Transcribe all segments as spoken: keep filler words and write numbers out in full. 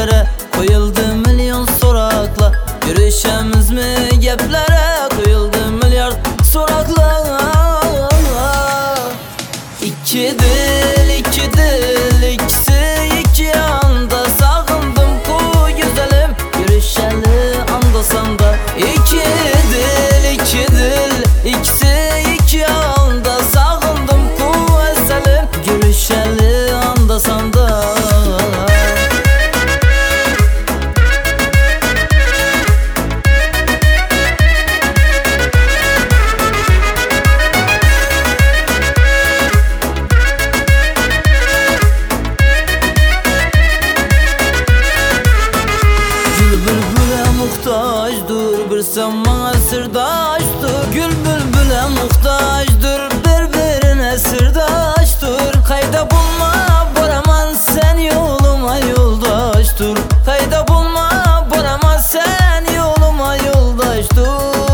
geplere koyuldu milyon sorakla. Görüşemiz mi geplere koyuldu milyar sorakla. İki dil, iki dil, ikisi iki yanda. Sağındım ku güzelim, görüşeli andasam da. İki dil, iki dil, ikisi iki yanda. Sağındım ku eselim, görüşeli andasam da. Muhtaçdır bir sen bana sırdaştır. Gül bülbüle muhtaçdır, birbirine sırdaştır. Kayda bulma Boraman, sen yoluma yoldaştır. Kayda bulma Boraman, sen yoluma yoldaştır.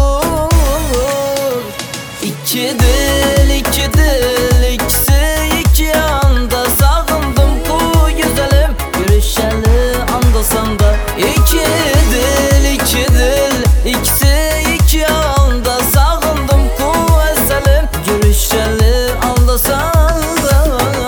İki dil, iki dil, ikisi iki yanda. Sağındım ku güzelim, görüşeli andasam da. İki dil, iki dil, ikisi iki yanda. Sağındım ku eselim, görüşeli andasam da.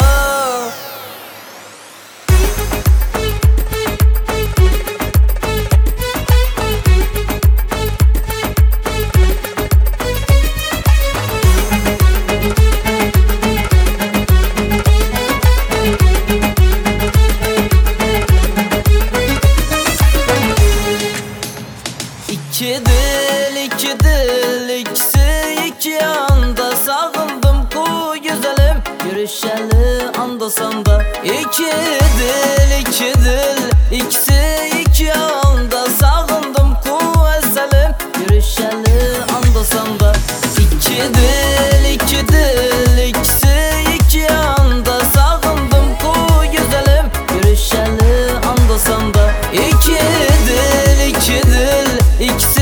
İki dil, iki dil, ikisi iki yanda. Sağındım ku güzelim, görüşeli andasam da. İki dil, iki dil, ikisi iki yanda. Sağındım ku eselim, görüşeli andasam da. İki dil, iki dil, ikisi iki yanda. Sağındım ku güzelim, görüşeli andasam da. İki dil, iki dil, ikisi